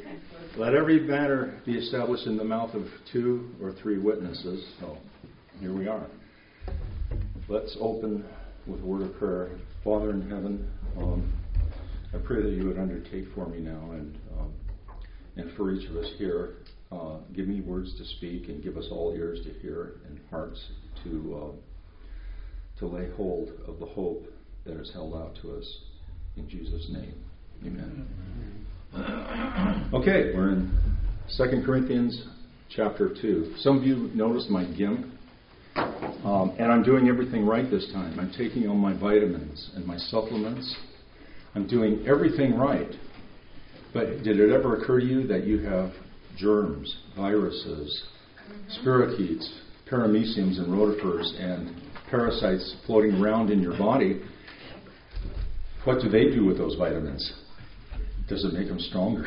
Let every matter be established in the mouth of 2 or 3 witnesses. So, here we are. Let's open with a word of prayer. Father in heaven, I pray that you would undertake for me now and for each of us here. Give me words to speak and give us all ears to hear and hearts to lay hold of the hope that is held out to us. In Jesus' name, amen. Okay, we're in 2 Corinthians chapter 2. Some of you noticed my GIMP, and I'm doing everything right this time. I'm taking all my vitamins and my supplements. I'm doing everything right. But did it ever occur to you that you have germs, viruses, spirochetes, parameciums, and rotifers, and parasites floating around in your body? What do they do with those vitamins? Does it make them stronger?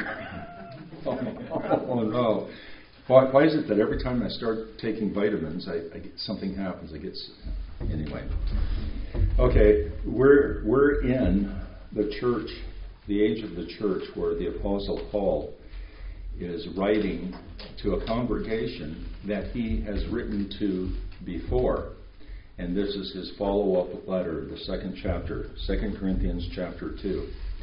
Oh no. Why is it that every time I start taking vitamins, something happens? Anyway. Okay, we're in the church, the age of the church, where the Apostle Paul is writing to a congregation that he has written to before. And this is his follow-up letter, the second chapter, 2 Corinthians chapter 2.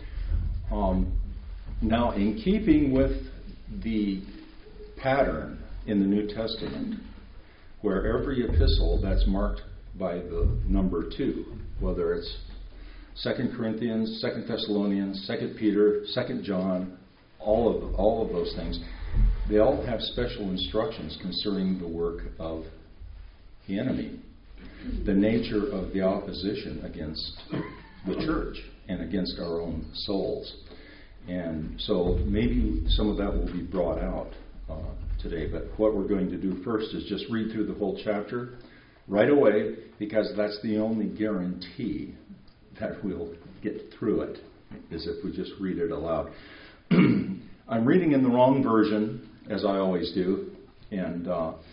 Now, in keeping with the pattern in the New Testament, where every epistle that's marked by the number 2, whether it's 2 Corinthians, 2 Thessalonians, 2 Peter, 2 John, all of those things, they all have special instructions concerning the work of the enemy, the nature of the opposition against the church and against our own souls. And so maybe some of that will be brought out today. But what we're going to do first is just read through the whole chapter right away, because that's the only guarantee that we'll get through it, is if we just read it aloud. I'm reading in the wrong version, as I always do, and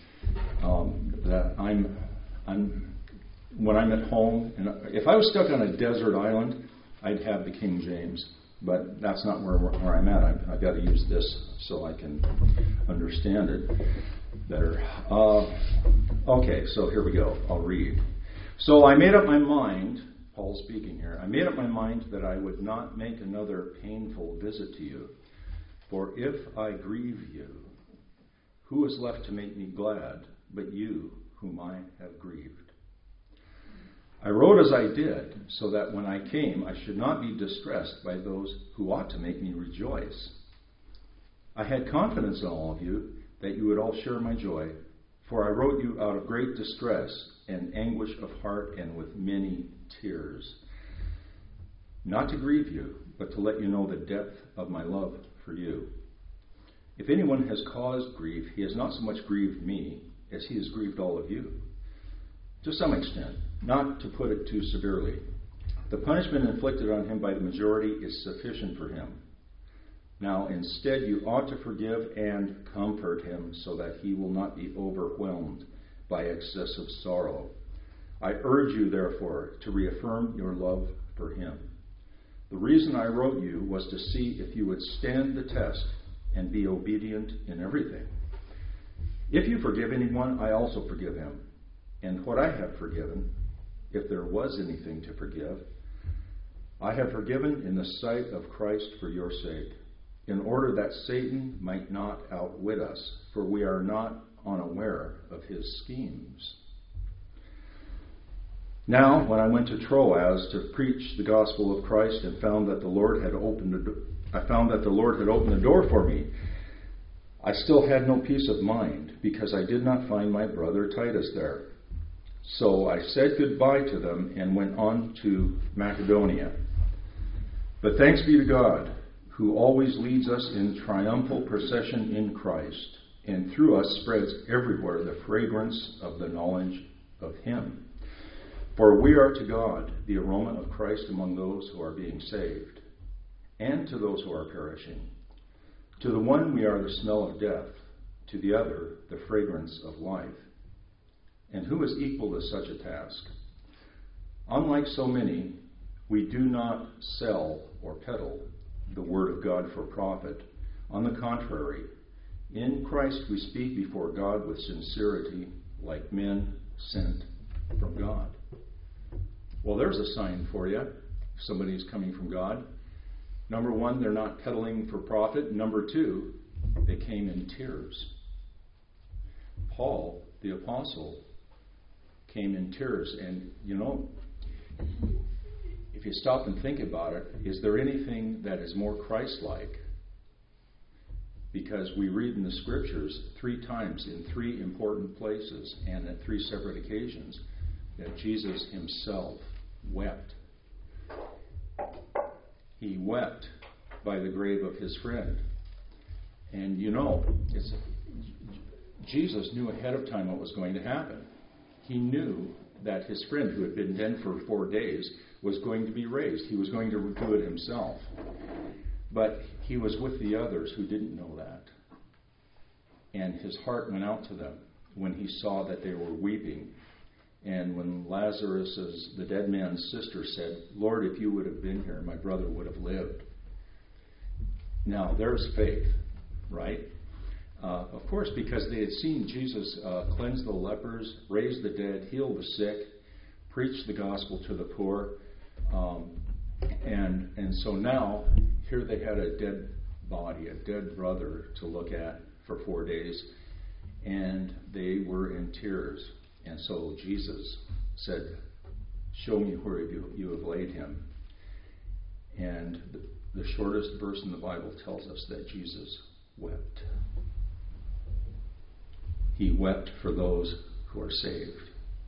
that I'm when I'm at home, and if I was stuck on a desert island, I'd have the King James, but that's not where I'm at. I've got to use this so I can understand it better. Okay, so here we go. I'll read. So I made up my mind, Paul speaking here, I made up my mind that I would not make another painful visit to you. For if I grieve you, who is left to make me glad but you, whom I have grieved? I wrote as I did, so that when I came, I should not be distressed by those who ought to make me rejoice. I had confidence in all of you that you would all share my joy, for I wrote you out of great distress and anguish of heart and with many tears. Not to grieve you, but to let you know the depth of my love for you. If anyone has caused grief, he has not so much grieved me as he has grieved all of you. To some extent, not to put it too severely. The punishment inflicted on him by the majority is sufficient for him. Now, instead, you ought to forgive and comfort him so that he will not be overwhelmed by excessive sorrow. I urge you, therefore, to reaffirm your love for him. The reason I wrote you was to see if you would stand the test and be obedient in everything. If you forgive anyone, I also forgive him. And what I have forgiven, if there was anything to forgive, I have forgiven in the sight of Christ for your sake, in order that Satan might not outwit us, for we are not unaware of his schemes. Now, when I went to Troas to preach the gospel of Christ and found that the Lord had opened the door for me, I still had no peace of mind, because I did not find my brother Titus there. So I said goodbye to them and went on to Macedonia. But thanks be to God, who always leads us in triumphal procession in Christ, and through us spreads everywhere the fragrance of the knowledge of him. For we are to God the aroma of Christ among those who are being saved, and to those who are perishing. To the one we are the smell of death, to the other the fragrance of life. And who is equal to such a task? Unlike so many, we do not sell or peddle the word of God for profit. On the contrary, in Christ we speak before God with sincerity, like men sent from God. Well, there's a sign for you. If somebody's coming from God. Number one, they're not peddling for profit. Number two, they came in tears. Paul, the apostle, came in tears. And, if you stop and think about it, is there anything that is more Christ-like? Because we read in the Scriptures 3 times in 3 important places and at 3 separate occasions that Jesus himself wept. He wept by the grave of his friend. And Jesus knew ahead of time what was going to happen. He knew that his friend, who had been dead for 4 days, was going to be raised. He was going to do it himself. But he was with the others who didn't know that. And his heart went out to them when he saw that they were weeping. And when Lazarus, the dead man's sister, said, "Lord, if you would have been here, my brother would have lived." Now, there's faith, right? Of course, because they had seen Jesus cleanse the lepers, raise the dead, heal the sick, preach the gospel to the poor. And so now, here they had a dead body, a dead brother to look at for 4 days, and they were in tears. And so Jesus said, "Show me where you have laid him." And the shortest verse in the Bible tells us that Jesus wept. He wept for those who are saved.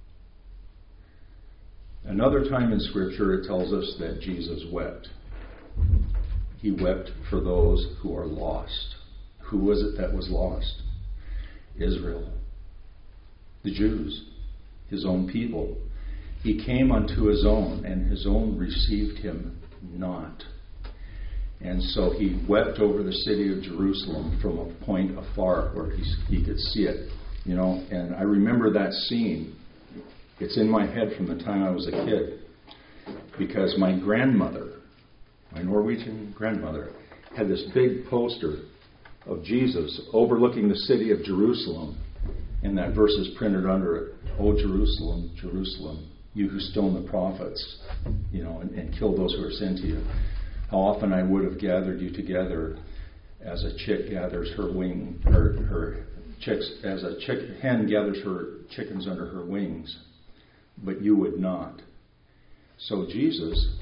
Another time in Scripture it tells us that Jesus wept. He wept for those who are lost. Who was it that was lost? Israel. The Jews, his own people. He came unto his own, and his own received him not. And so he wept over the city of Jerusalem from a point afar where he could see it. And I remember that scene. It's in my head from the time I was a kid. Because my grandmother, my Norwegian grandmother, had this big poster of Jesus overlooking the city of Jerusalem. And that verse is printed under it. "O Jerusalem, Jerusalem, you who stone the prophets, and kill those who are sent to you. How often I would have gathered you together as a chick gathers her chicks, as a hen gathers her chickens under her wings, but you would not." So Jesus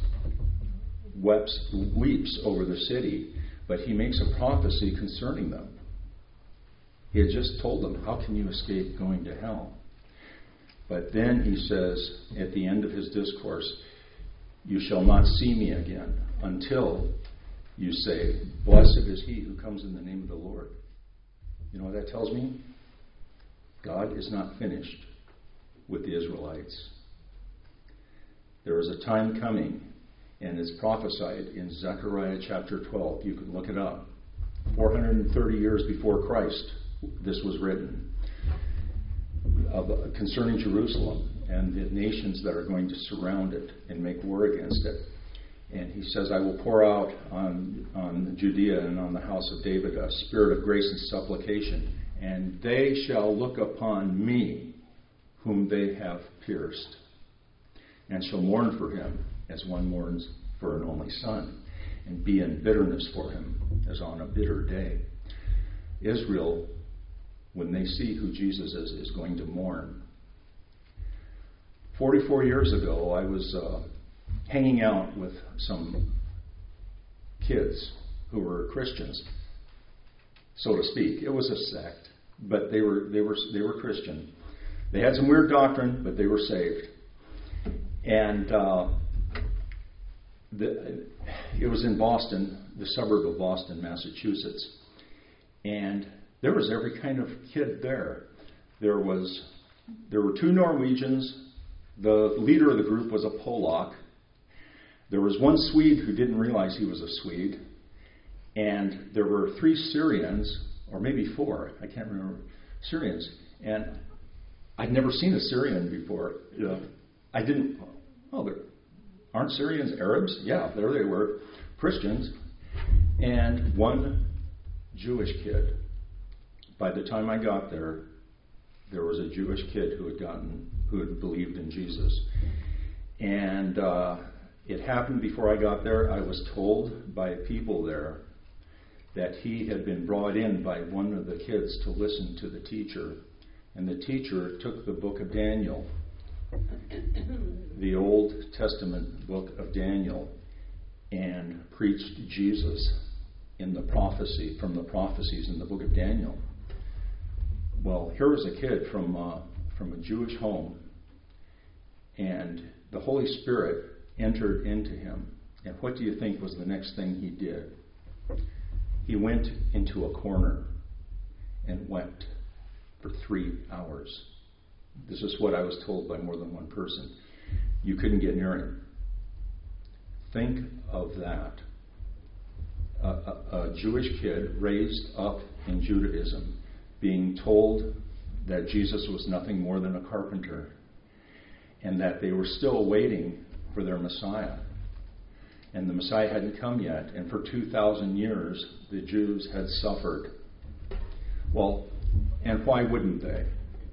weeps over the city, but he makes a prophecy concerning them. He had just told them, how can you escape going to hell? But then he says, at the end of his discourse, "You shall not see me again until you say, blessed is he who comes in the name of the Lord." You know what that tells me? God is not finished with the Israelites. There is a time coming, and it's prophesied in Zechariah chapter 12. You can look it up. 430 years before Christ, this was written concerning Jerusalem and the nations that are going to surround it and make war against it. And he says, "I will pour out on Judea and on the house of David a spirit of grace and supplication, and they shall look upon me, whom they have pierced, and shall mourn for him as one mourns for an only son, and be in bitterness for him as on a bitter day." Israel, when they see who Jesus is going to mourn. 44 years ago, I was hanging out with some kids who were Christians, so to speak. It was a sect, but they were Christian. They had some weird doctrine, but they were saved. And it was in Boston, the suburb of Boston, Massachusetts. And there was every kind of kid there. There were 2 Norwegians. The leader of the group was a Polak. There was one Swede who didn't realize he was a Swede. And there were 3 Syrians, or maybe 4, I can't remember, Syrians. And I'd never seen a Syrian before. Aren't Syrians Arabs? Yeah, there they were, Christians. And one Jewish kid. By the time I got there was a Jewish kid who had believed in Jesus. And it happened before I got there. I was told by people there that he had been brought in by one of the kids to listen to the teacher. And the teacher took the book of Daniel, the Old Testament book of Daniel, and preached Jesus in the prophecy, from the prophecies in the book of Daniel. Well, here was a kid from a Jewish home, and the Holy Spirit entered into him. And what do you think was the next thing he did? He went into a corner and wept for 3 hours. This is what I was told by more than one person. You couldn't get near him. Think of that. A Jewish kid raised up in Judaism being told that Jesus was nothing more than a carpenter and that they were still waiting for their Messiah. And the Messiah hadn't come yet. And for 2,000 years, the Jews had suffered. Well, and why wouldn't they?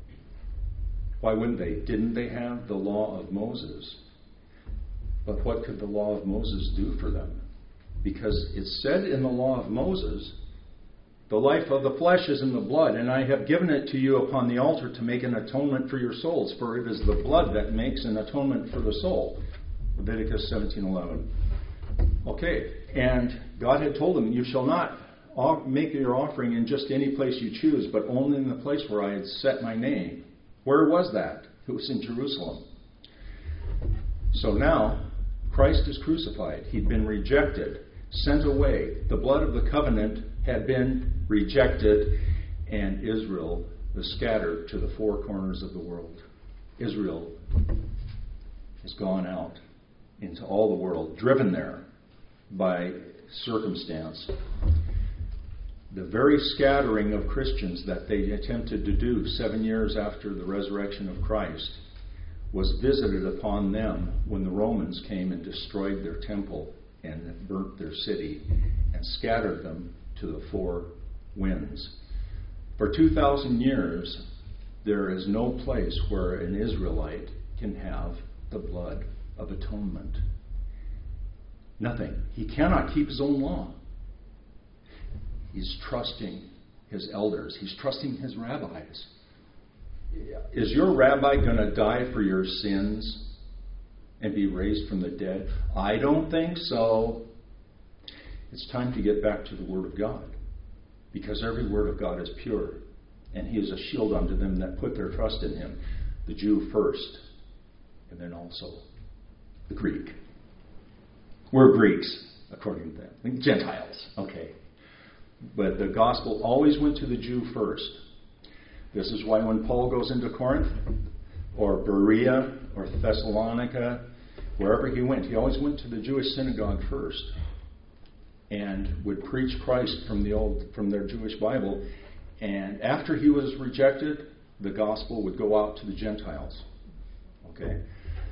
Why wouldn't they? Didn't they have the law of Moses? But what could the law of Moses do for them? Because it said in the law of Moses, the life of the flesh is in the blood, and I have given it to you upon the altar to make an atonement for your souls, for it is the blood that makes an atonement for the soul. Leviticus 17:11. Okay, and God had told them, you shall not make your offering in just any place you choose, but only in the place where I had set my name. Where was that? It was in Jerusalem. So now, Christ is crucified. He'd been rejected, sent away. The blood of the covenant had been rejected, and Israel was scattered to the four corners of the world. Israel has gone out into all the world, driven there by circumstance. The very scattering of Christians that they attempted to do 7 years after the resurrection of Christ was visited upon them when the Romans came and destroyed their temple and burnt their city and scattered them to the four winds. For 2,000 years, there is no place where an Israelite can have the blood of atonement. Nothing. He cannot keep his own law. He's trusting his elders. He's trusting his rabbis. Is your rabbi going to die for your sins and be raised from the dead? I don't think so. It's time to get back to the Word of God, because every word of God is pure, and He is a shield unto them that put their trust in Him. The Jew first, and then also the Greek. We're Greeks, according to them. Gentiles, okay. But the gospel always went to the Jew first. This is why when Paul goes into Corinth, or Berea, or Thessalonica, wherever he went, he always went to the Jewish synagogue first, and would preach Christ from their Jewish Bible. And after he was rejected, the gospel would go out to the Gentiles. Okay,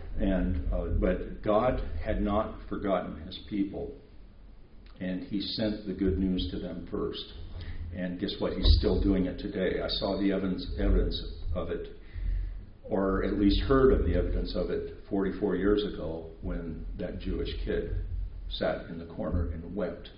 but God had not forgotten His people, and He sent the good news to them first. And guess what? He's still doing it today. I saw the evidence of it, or at least heard of the evidence of it 44 years ago when that Jewish kid sat in the corner and wept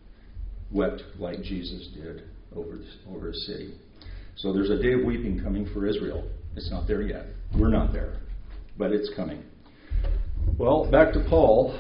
like Jesus did over his city. So there's a day of weeping coming for Israel. It's not there yet. We're not there, but it's coming. Well, back to Paul.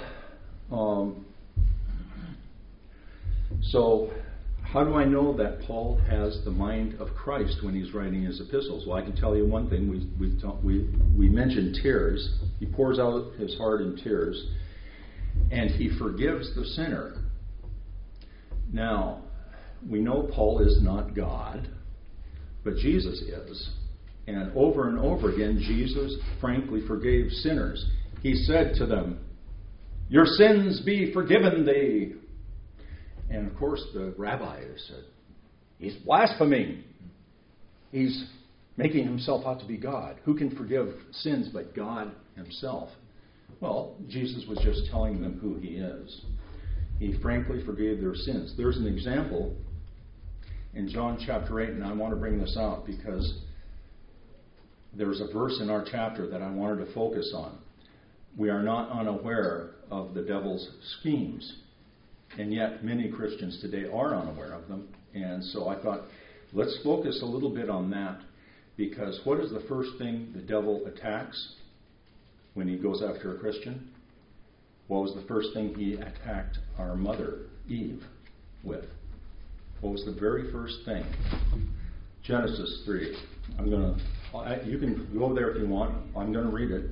So how do I know that Paul has the mind of Christ when he's writing his epistles? Well, I can tell you one thing. We mentioned tears. He pours out his heart in tears, and he forgives the sinner. Now, we know Paul is not God, but Jesus is. And over again, Jesus frankly forgave sinners. He said to them, "Your sins be forgiven thee." And of course, the rabbi said, "He's blaspheming. He's making himself out to be God. Who can forgive sins but God Himself?" Well, Jesus was just telling them who He is. He frankly forgave their sins. There's an example in John chapter 8, and I want to bring this out because there's a verse in our chapter that I wanted to focus on. We are not unaware of the devil's schemes, and yet many Christians today are unaware of them. And so I thought, let's focus a little bit on that, because what is the first thing the devil attacks when he goes after a Christian? What was the first thing he attacked our mother, Eve, with? What was the very first thing? Genesis 3. You can go there if you want. I'm going to read it.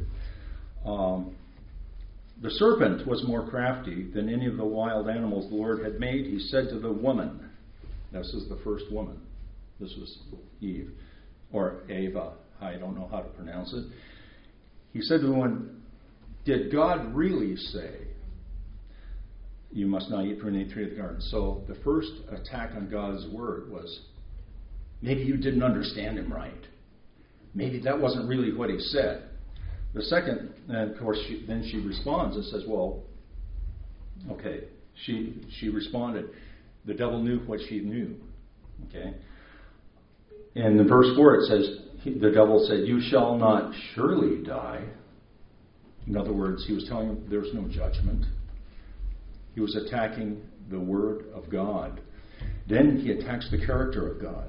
The serpent was more crafty than any of the wild animals the Lord had made. He said to the woman, this is the first woman. This was Eve, or Ava. I don't know how to pronounce it. He said to the woman, did God really say, you must not eat from any tree of the garden? So the first attack on God's word was, maybe you didn't understand him right. Maybe that wasn't really what he said. The second, and of course, then she responds and says, well, okay. She responded. The devil knew what she knew. Okay. And in verse 4 it says, the devil said, you shall not surely die. In other words, he was telling him there's no judgment. He was attacking the Word of God. Then he attacks the character of God.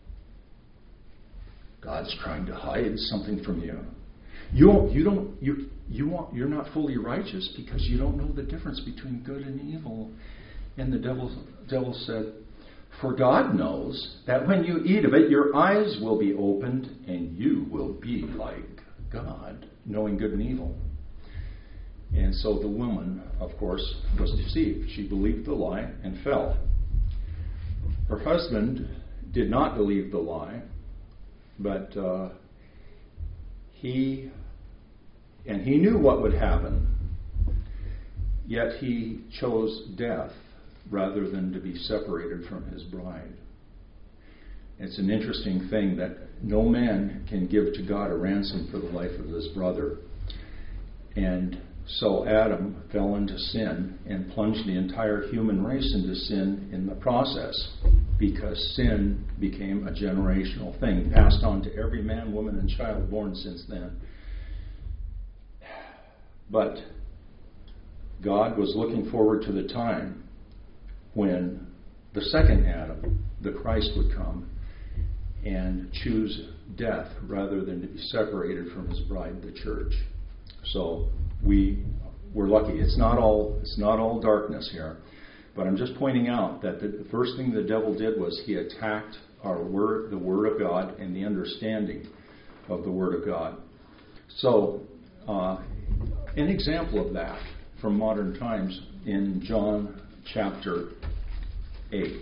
God's trying to hide something from you. You're not fully righteous because you don't know the difference between good and evil. And the devil said, for God knows that when you eat of it, your eyes will be opened and you will be like God, knowing good and evil. And so the woman, of course, was deceived. She believed the lie and fell. Her husband did not believe the lie, but he knew what would happen, yet he chose death rather than to be separated from his bride. It's an interesting thing that no man can give to God a ransom for the life of his brother. And so Adam fell into sin and plunged the entire human race into sin in the process, because sin became a generational thing, passed on to every man, woman, and child born since then. But God was looking forward to the time when the second Adam, the Christ, would come and choose death rather than to be separated from his bride, the church. So we're lucky. It's not all darkness here, but I'm just pointing out that the first thing the devil did was he attacked our word, the Word of God, and the understanding of the Word of God. So an example of that from modern times in John chapter 8.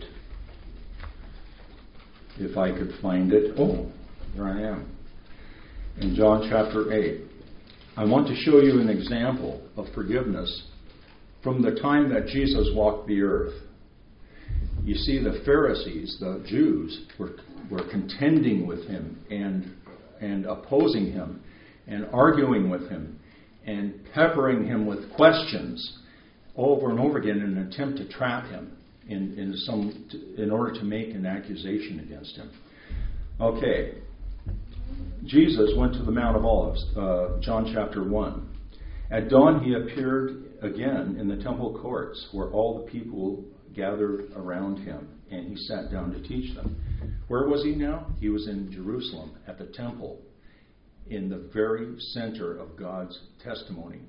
If I could find it. Oh, there I am. In John chapter 8. I want to show you an example of forgiveness from the time that Jesus walked the earth. You see, the Pharisees, the Jews, were contending with him and opposing him and arguing with him and peppering him with questions over and over again in an attempt to trap him in order to make an accusation against him. Okay. Jesus went to the Mount of Olives, John chapter 1. At dawn he appeared again in the temple courts where all the people gathered around him, and he sat down to teach them. Where was he now? He was in Jerusalem at the temple, in the very center of God's testimony.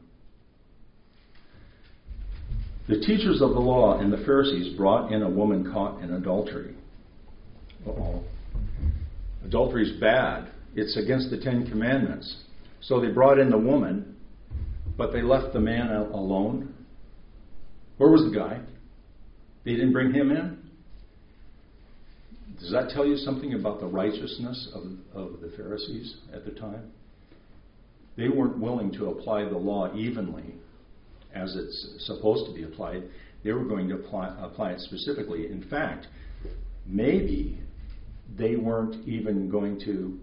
The teachers of the law and the Pharisees brought in a woman caught in adultery. Uh-oh. Adultery is bad. It's against the Ten Commandments. So they brought in the woman, but they left the man alone. Where was the guy? They didn't bring him in? Does that tell you something about the righteousness of the Pharisees at the time? They weren't willing to apply the law evenly as it's supposed to be applied. They were going to apply it specifically. In fact, maybe they weren't even going to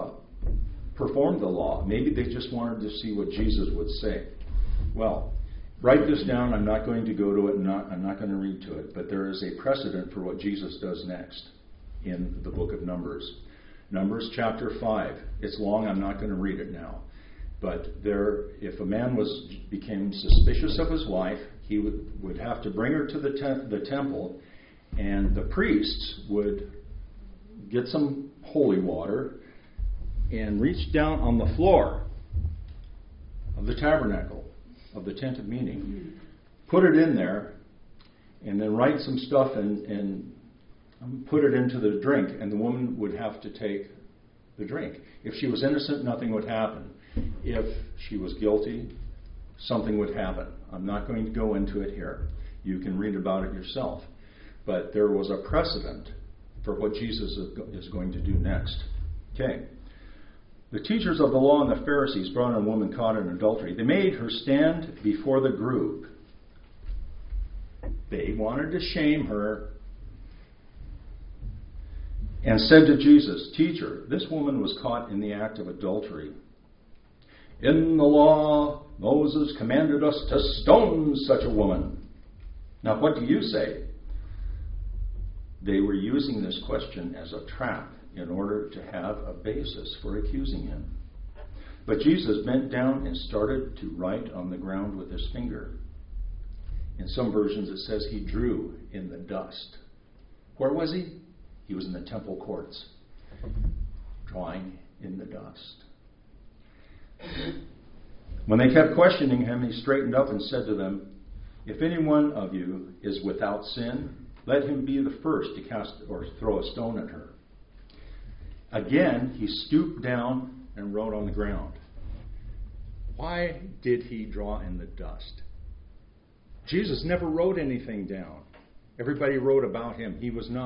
perform the law. Maybe they just wanted to see what Jesus would say. Well, write this down. I'm not going to go to it. I'm not going to read to it. But there is a precedent for what Jesus does next in the book of Numbers. Numbers chapter 5. It's long. I'm not going to read it now. But if a man became suspicious of his wife, he would have to bring her to the temple, and the priests would get some holy water and reach down on the floor of the tabernacle, of the tent of meeting, put it in there, and then write some stuff and put it into the drink, and the woman would have to take the drink. If she was innocent, nothing would happen. If she was guilty, something would happen. I'm not going to go into it here. You can read about it yourself. But there was a precedent for what Jesus is going to do next. Okay. The teachers of the law and the Pharisees brought in a woman caught in adultery. They made her stand before the group. They wanted to shame her and said to Jesus, "Teacher, this woman was caught in the act of adultery. In the law, Moses commanded us to stone such a woman. Now, what do you say?" They were using this question as a trap in order to have a basis for accusing him. But Jesus bent down and started to write on the ground with his finger. In some versions it says he drew in the dust. Where was he? He was in the temple courts, drawing in the dust. When they kept questioning him, he straightened up and said to them, "If any one of you is without sin, let him be the first to cast or throw a stone at her." Again, he stooped down and wrote on the ground. Why did he draw in the dust? Jesus never wrote anything down. Everybody wrote about him.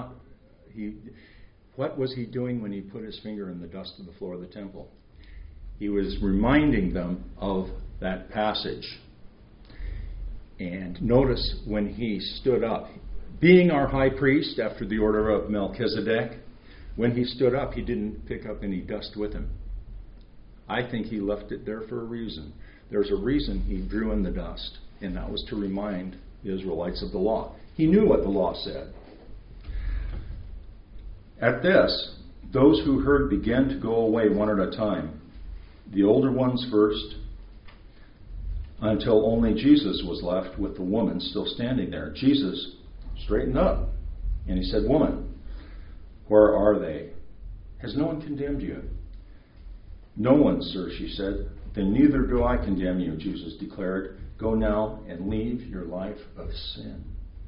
What was he doing when he put his finger in the dust of the floor of the temple? He was reminding them of that passage. And notice when he stood up, being our high priest after the order of Melchizedek, when he stood up, he didn't pick up any dust with him. I think he left it there for a reason. There's a reason he drew in the dust, and that was to remind the Israelites of the law. He knew what the law said. At this, those who heard began to go away one at a time, the older ones first, until only Jesus was left with the woman still standing there. Jesus straightened up, and he said, "Woman, where are they? Has no one condemned you?" "No one, sir," she said. "Then neither do I condemn you," Jesus declared. "Go now and leave your life of sin."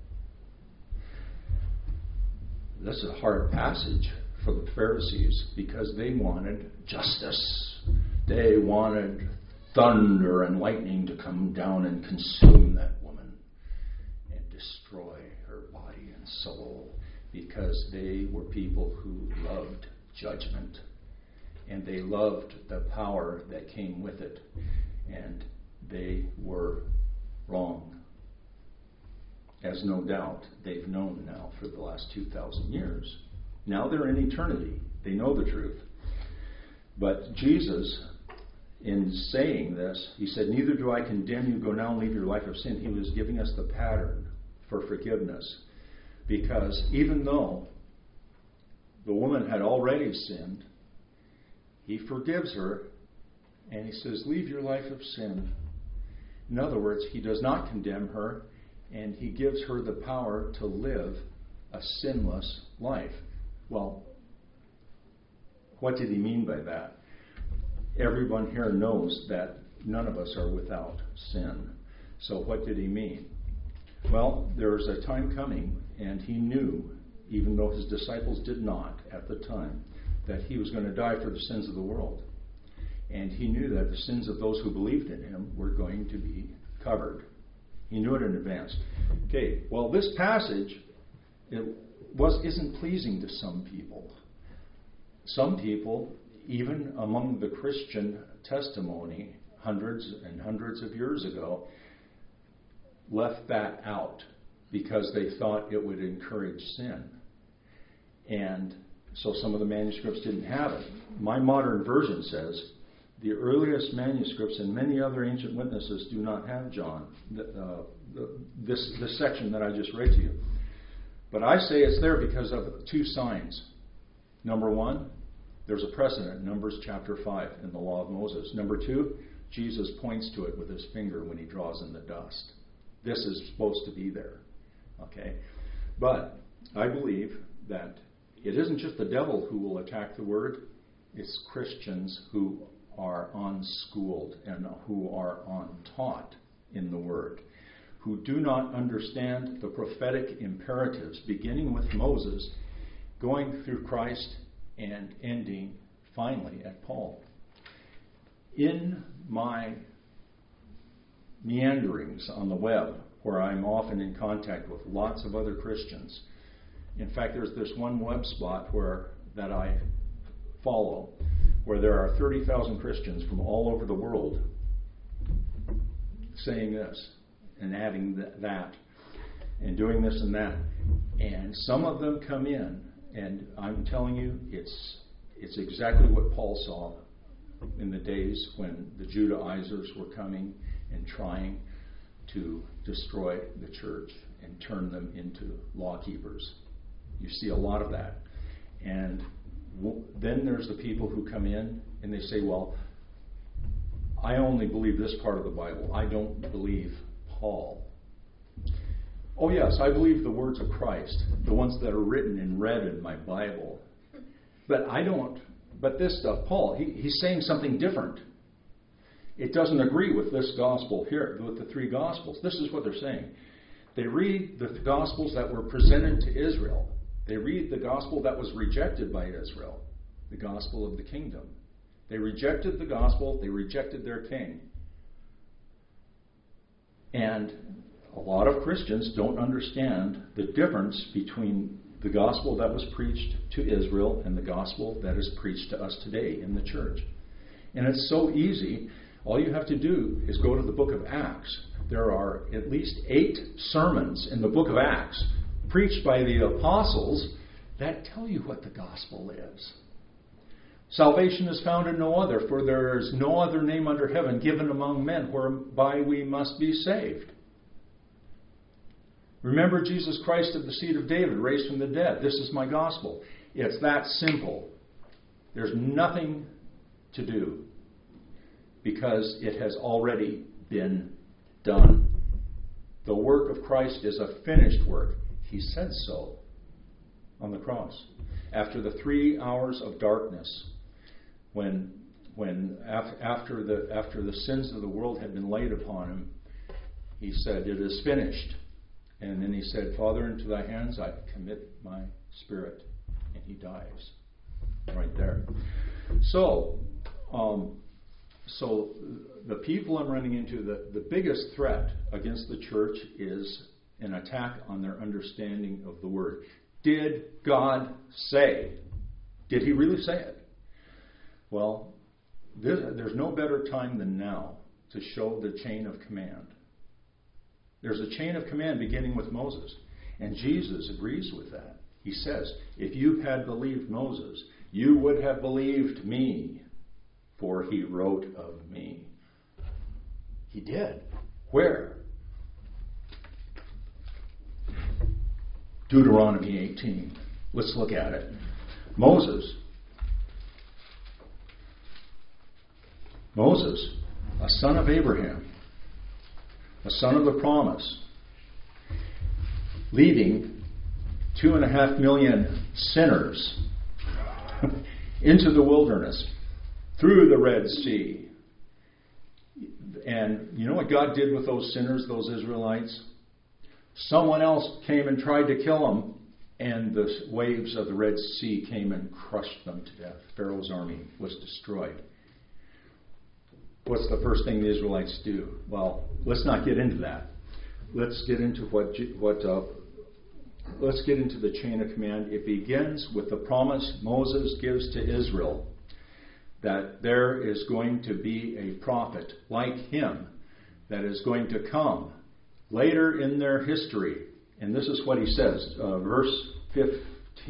This is a hard passage for the Pharisees because they wanted justice. They wanted thunder and lightning to come down and consume that woman and destroy her body and soul, because they were people who loved judgment and they loved the power that came with it, and they were wrong, as no doubt they've known now for the last 2,000 years. Now they're in eternity. They know the truth. But Jesus, in saying this, he said, "Neither do I condemn you. Go now and leave your life of sin." He was giving us the pattern for forgiveness. Because even though the woman had already sinned, he forgives her and he says, "Leave your life of sin." In other words, he does not condemn her, and he gives her the power to live a sinless life. Well, what did he mean by that? Everyone here knows that none of us are without sin. So what did he mean? Well, there's a time coming, and he knew, even though his disciples did not at the time, that he was going to die for the sins of the world. And he knew that the sins of those who believed in him were going to be covered. He knew it in advance. Okay, well, this passage isn't pleasing to some people. Some people, even among the Christian testimony, hundreds and hundreds of years ago, left that out because they thought it would encourage sin. And so some of the manuscripts didn't have it. My modern version says the earliest manuscripts and many other ancient witnesses do not have John, this section that I just read to you. But I say it's there because of two signs. Number one, there's a precedent, Numbers chapter 5 in the law of Moses. Number two, Jesus points to it with his finger when he draws in the dust. This is supposed to be there. Okay? But I believe that it isn't just the devil who will attack the word, it's Christians who are unschooled and who are untaught in the word, who do not understand the prophetic imperatives, beginning with Moses, going through Christ, and ending finally at Paul. In my meanderings on the web, where I'm often in contact with lots of other Christians, in fact, there's this one web spot that I follow, where there are 30,000 Christians from all over the world saying this and adding that and doing this and that. And some of them come in, and I'm telling you, it's exactly what Paul saw in the days when the Judaizers were coming and trying to destroy the church and turn them into law keepers. You see a lot of that. And then there's the people who come in and they say, well, I only believe this part of the Bible. I don't believe Paul. Oh yes, I believe the words of Christ, the ones that are written and read in my Bible. But I don't. But this stuff, Paul, he's saying something different. It doesn't agree with this gospel here, with the three gospels. This is what they're saying. They read the gospels that were presented to Israel. They read the gospel that was rejected by Israel, the gospel of the kingdom. They rejected the gospel. They rejected their king. And a lot of Christians don't understand the difference between the gospel that was preached to Israel and the gospel that is preached to us today in the church. And it's so easy. All you have to do is go to the book of Acts. There are at least 8 sermons in the book of Acts preached by the apostles that tell you what the gospel is. Salvation is found in no other, for there is no other name under heaven given among men whereby we must be saved. Remember Jesus Christ of the seed of David, raised from the dead. This is my gospel. It's that simple. There's nothing to do because it has already been done. The work of Christ is a finished work. He said so on the cross. After the 3 hours of darkness, when after the sins of the world had been laid upon him, he said, "It is finished." And then he said, "Father, into thy hands I commit my spirit." And he dies right there. So the people I'm running into, the biggest threat against the church is an attack on their understanding of the word. Did God say? Did he really say it? Well, there's no better time than now to show the chain of command. There's a chain of command beginning with Moses. And Jesus agrees with that. He says, if you had believed Moses, you would have believed me, for he wrote of me. He did. Where? Deuteronomy 18. Let's look at it. Moses, a son of Abraham, a son of the promise, leading 2.5 million sinners into the wilderness, through the Red Sea. And you know what God did with those sinners, those Israelites? Someone else came and tried to kill them, and the waves of the Red Sea came and crushed them to death. Pharaoh's army was destroyed. What's the first thing the Israelites do? Well, let's not get into that. Let's get into let's get into the chain of command. It begins with the promise Moses gives to Israel that there is going to be a prophet like him that is going to come later in their history. And this is what he says, verse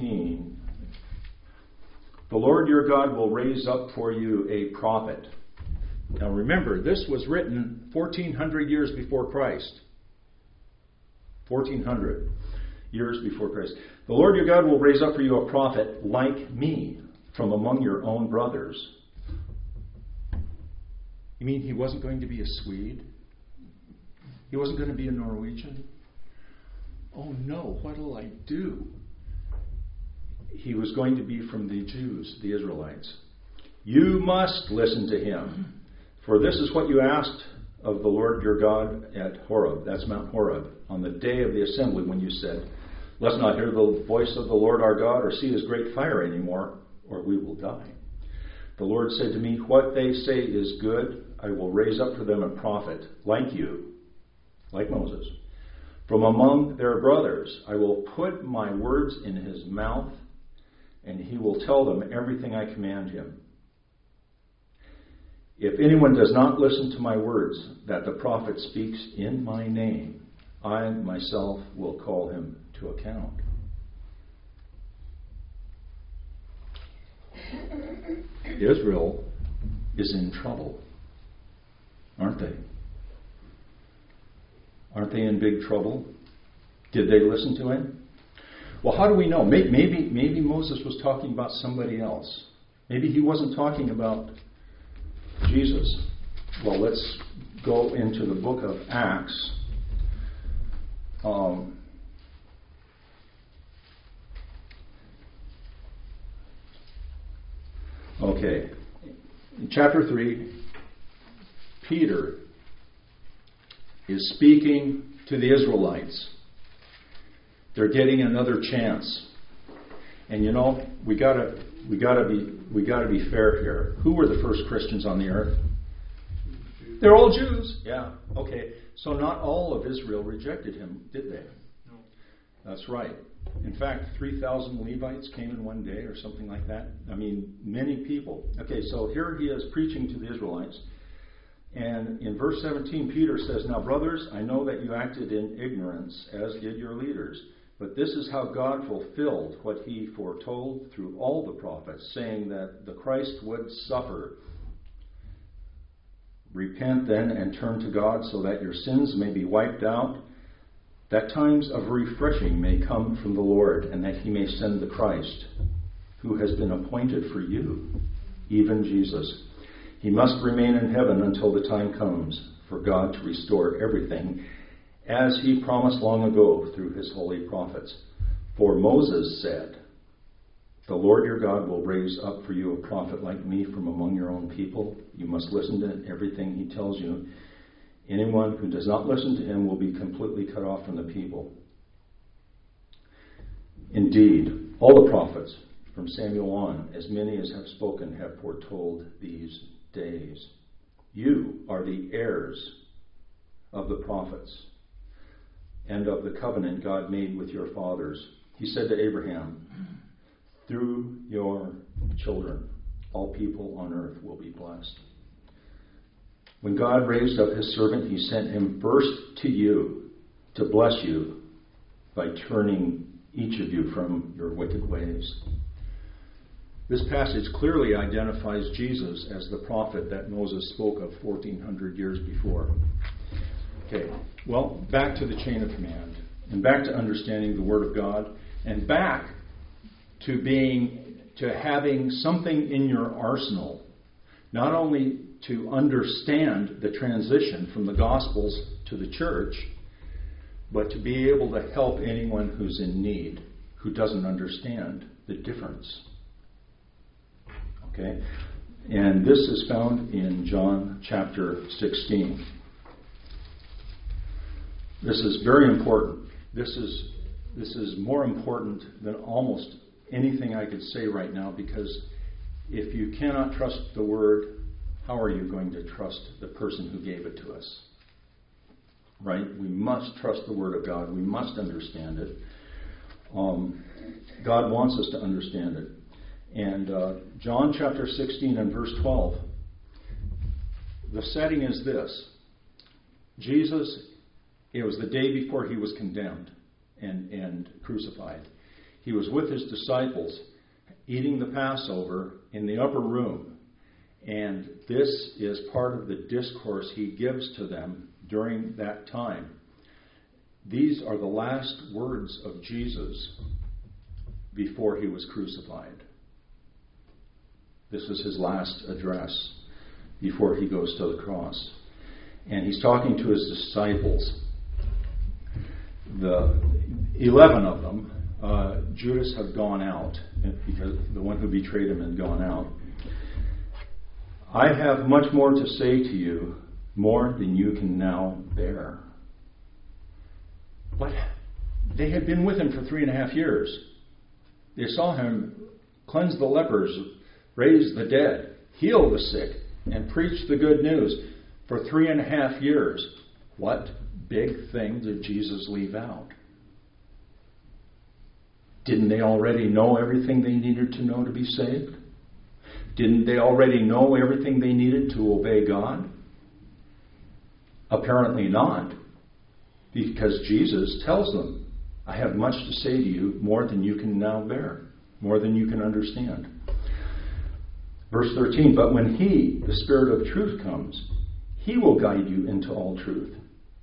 15. The Lord your God will raise up for you a prophet Now remember, this was written 1,400 years before Christ. 1,400 years before Christ. The Lord your God will raise up for you a prophet like me from among your own brothers. You mean he wasn't going to be a Swede? He wasn't going to be a Norwegian? Oh no, what'll I do? He was going to be from the Jews, the Israelites. You must listen to him, for this is what you asked of the Lord your God at Horeb. That's Mount Horeb, on the day of the assembly when you said, let's not hear the voice of the Lord our God or see his great fire anymore, or we will die. The Lord said to me, what they say is good. I will raise up for them a prophet like you, like Moses. From among their brothers, I will put my words in his mouth, and he will tell them everything I command him. If anyone does not listen to my words that the prophet speaks in my name, I myself will call him to account. Israel is in trouble, aren't they? Aren't they in big trouble? Did they listen to him? Well, how do we know? Maybe Moses was talking about somebody else. Maybe he wasn't talking about Jesus. Well, let's go into the book of Acts. Okay. In chapter 3, Peter is speaking to the Israelites. They're getting another chance. And you know, we gotta be fair here. Who were the first Christians on the earth? They're all Jews. Yeah. Okay. So not all of Israel rejected him, did they? No. That's right. In fact, 3,000 Levites came in one day or something like that. I mean, many people. Okay, so here he is preaching to the Israelites. And in verse 17, Peter says, now, brothers, I know that you acted in ignorance, as did your leaders. But this is how God fulfilled what he foretold through all the prophets, saying that the Christ would suffer. Repent then and turn to God so that your sins may be wiped out, that times of refreshing may come from the Lord, and that he may send the Christ, who has been appointed for you, even Jesus. He must remain in heaven until the time comes for God to restore everything, as he promised long ago through his holy prophets. For Moses said, the Lord your God will raise up for you a prophet like me from among your own people. You must listen to everything he tells you. Anyone who does not listen to him will be completely cut off from the people. Indeed, all the prophets from Samuel on, as many as have spoken, have foretold these days. You are the heirs of the prophets and of the covenant God made with your fathers. He said to Abraham, through your children, all people on earth will be blessed. When God raised up his servant, he sent him first to you to bless you by turning each of you from your wicked ways. This passage clearly identifies Jesus as the prophet that Moses spoke of 1,400 years before. Okay, well, back to the chain of command, and back to understanding the Word of God, and back to having something in your arsenal, not only to understand the transition from the Gospels to the church, but to be able to help anyone who's in need, who doesn't understand the difference. Okay? And this is found in John chapter 16. This is very important. This is more important than almost anything I could say right now, because if you cannot trust the Word, how are you going to trust the person who gave it to us? Right? We must trust the Word of God. We must understand it. God wants us to understand it. And John chapter 16 and verse 12, the setting is this. Jesus, it was the day before he was condemned and crucified. He was with his disciples eating the Passover in the upper room. And this is part of the discourse he gives to them during that time. These are the last words of Jesus before he was crucified. This is his last address before he goes to the cross. And he's talking to his disciples. The 11 of them, Judas had gone out, because the one who betrayed him had gone out. I have much more to say to you, more than you can now bear. But they had been with him for 3.5 years. They saw him cleanse the lepers, raise the dead, heal the sick, and preach the good news for 3.5 years. What big thing did Jesus leave out? Didn't they already know everything they needed to know to be saved? Didn't they already know everything they needed to obey God? Apparently not, because Jesus tells them, I have much to say to you, more than you can now bear, more than you can understand. Verse 13, but when he, the Spirit of truth, comes, he will guide you into all truth.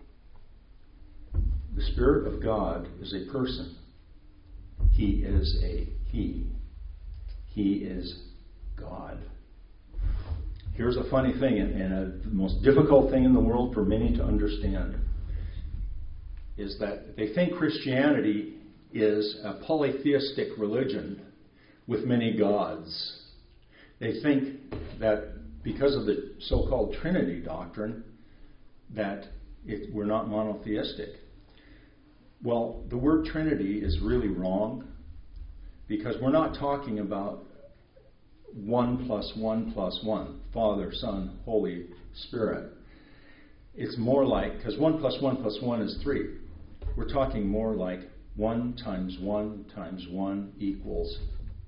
The Spirit of God is a person. He is a he. He is God. Here's a funny thing, and the most difficult thing in the world for many to understand, is that they think Christianity is a polytheistic religion with many gods. They think that because of the so-called Trinity doctrine, that we're not monotheistic. Well, the word Trinity is really wrong, because we're not talking about 1 + 1 + 1, Father, Son, Holy Spirit. It's more like, because 1 + 1 + 1 is 3. We're talking more like 1 × 1 × 1 =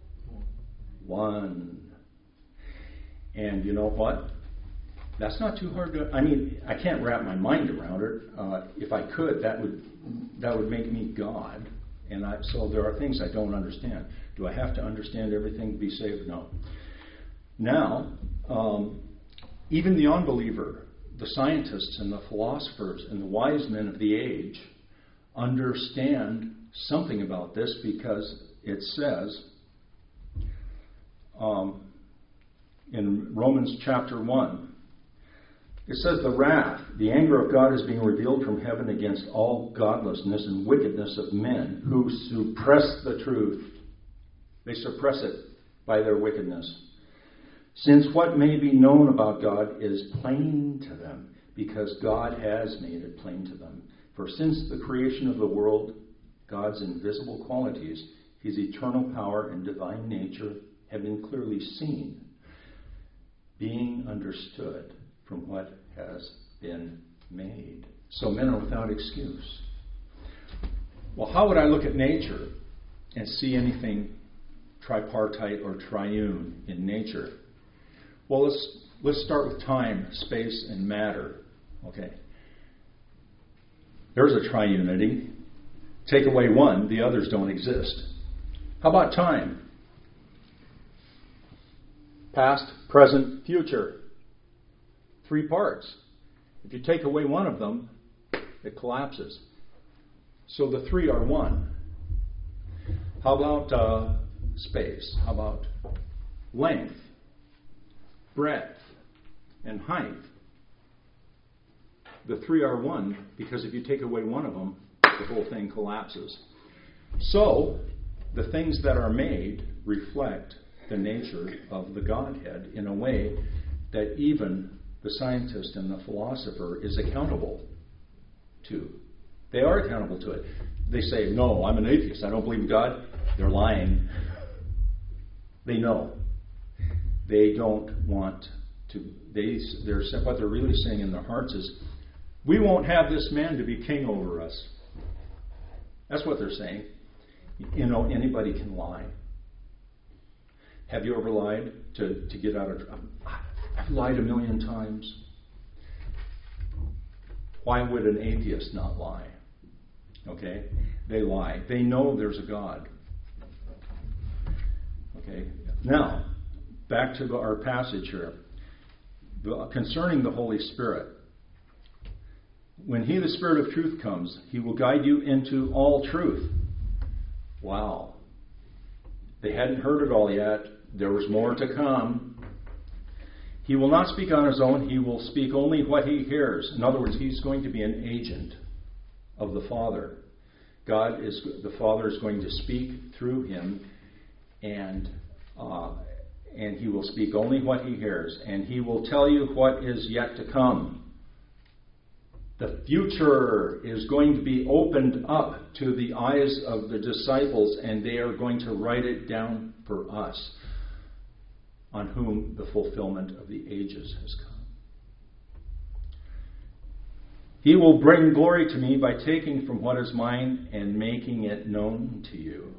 1. And you know what? That's not too hard to... I can't wrap my mind around it. If I could, that would make me God. And so there are things I don't understand. Do I have to understand everything to be saved? No. Now, even the unbeliever, the scientists and the philosophers and the wise men of the age understand something about this, because it says in Romans chapter 1, it says, the wrath, the anger of God is being revealed from heaven against all godlessness and wickedness of men who suppress the truth. They suppress it by their wickedness. Since what may be known about God is plain to them, because God has made it plain to them. For since the creation of the world, God's invisible qualities, his eternal power and divine nature, have been clearly seen, being understood from what has been made. So men are without excuse. Well, how would I look at nature and see anything tripartite or triune in nature? Well, let's start with time, space, and matter. Okay. There's a triunity. Take away one, the others don't exist. How about time? Past, present, future. 3 parts. If you take away one of them, it collapses. So the 3 are one. How about space? How about length, breadth, and height? The 3 are one, because if you take away one of them, the whole thing collapses. So the things that are made reflect the nature of the Godhead in a way that even the scientist and the philosopher is accountable to. They are accountable to it. They say, no, I'm an atheist, I don't believe in God. They're lying. They know. They don't want to. What they're really saying in their hearts is, we won't have this man to be king over us. That's what they're saying. You know, anybody can lie. Have you ever lied to get out of... I've lied 1,000,000 times. Why would an atheist not lie? Okay? They lie. They know there's a God. Okay? Now, back to our passage here. concerning the Holy Spirit. When He, the Spirit of truth, comes, He will guide you into all truth. Wow. They hadn't heard it all yet. There was more to come. He will not speak on His own. He will speak only what He hears. In other words, He's going to be an agent of the Father. The Father is going to speak through Him, and He will speak only what He hears. And He will tell you what is yet to come. The future is going to be opened up to the eyes of the disciples, and they are going to write it down for us, on whom the fulfillment of the ages has come. He will bring glory to me by taking from what is mine and making it known to you.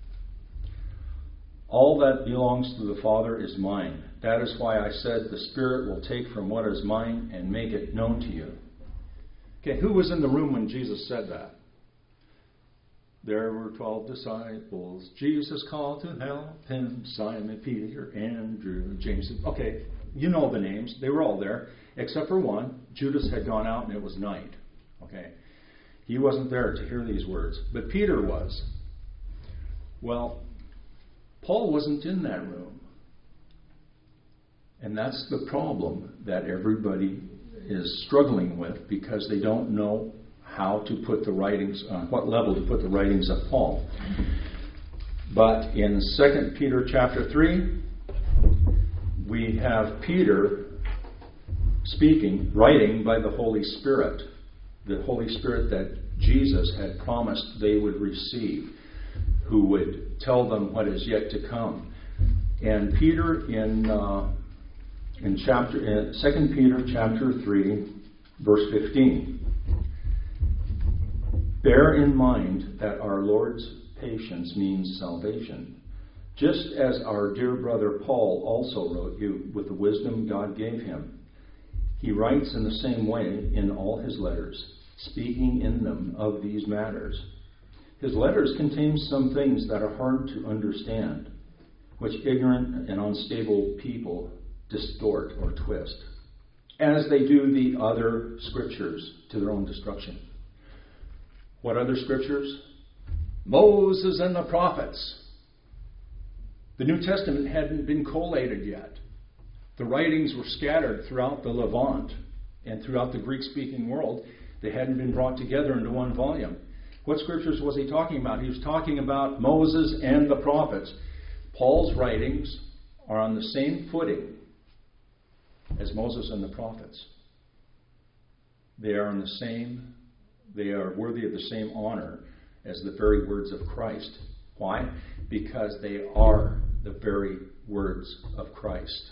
All that belongs to the Father is mine. That is why I said the Spirit will take from what is mine and make it known to you. Okay, who was in the room when Jesus said that? There were 12 disciples. Jesus called to help him: Simon, Peter, Andrew, James. Okay, you know the names. They were all there, except for one. Judas had gone out and it was night. Okay, he wasn't there to hear these words, but Peter was. Well, Paul wasn't in that room. And that's the problem that everybody is struggling with, because they don't know how to put the writings, on what level to put the writings of Paul. But in 2 Peter chapter 3, we have Peter speaking, writing by the Holy Spirit. The Holy Spirit that Jesus had promised they would receive, who would tell them what is yet to come. And Peter in 2 Peter chapter 3, verse 15. Bear in mind that our Lord's patience means salvation, just as our dear brother Paul also wrote you with the wisdom God gave him. He writes in the same way in all his letters, speaking in them of these matters. His letters contain some things that are hard to understand, which ignorant and unstable people distort or twist, as they do the other scriptures to their own destruction. What other scriptures? Moses and the prophets. The New Testament hadn't been collated yet. The writings were scattered throughout the Levant and throughout the Greek-speaking world. They hadn't been brought together into one volume. What scriptures was he talking about? He was talking about Moses and the prophets. Paul's writings are on the same footing as Moses and the prophets. They are worthy of the same honor as the very words of Christ. Why? Because they are the very words of Christ.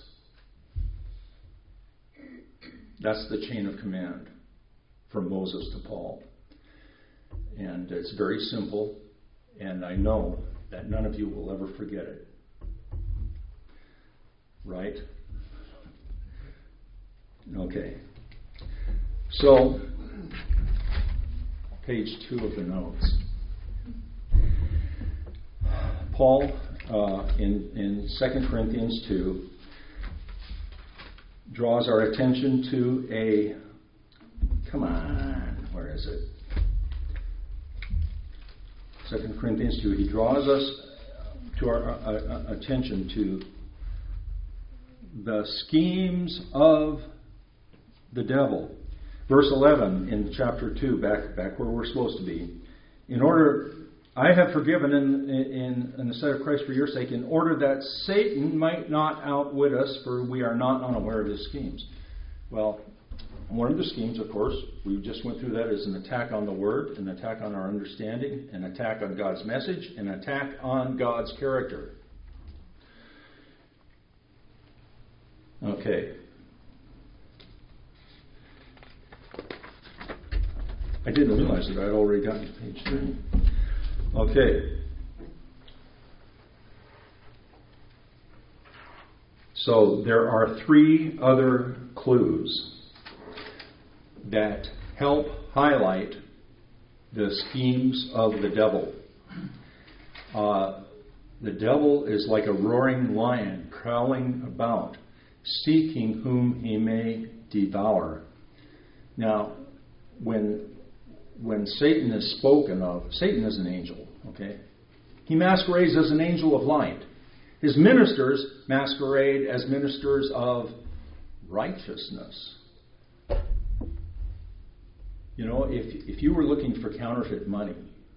That's the chain of command from Moses to Paul. And it's very simple, and I know that none of you will ever forget it. Right? Okay. So, page 2 of the notes. Paul, in 2 Corinthians 2, draws our attention to where is it? 2 Corinthians 2. He draws us to our attention to the schemes of the devil. Verse 11 in chapter 2, back where we're supposed to be. I have forgiven in the sight of Christ for your sake, in order that Satan might not outwit us, for we are not unaware of his schemes. Well, one of the schemes, of course, we just went through that, is an attack on the Word, an attack on our understanding, an attack on God's message, an attack on God's character. Okay. I didn't realize that I'd already gotten to page 3. Okay. So there are 3 other clues that help highlight the schemes of the devil. The devil is like a roaring lion prowling about. seeking whom he may devour. Now, when Satan is spoken of, Satan is an angel, okay? He masquerades as an angel of light. His ministers masquerade as ministers of righteousness. You know, if you were looking for counterfeit money,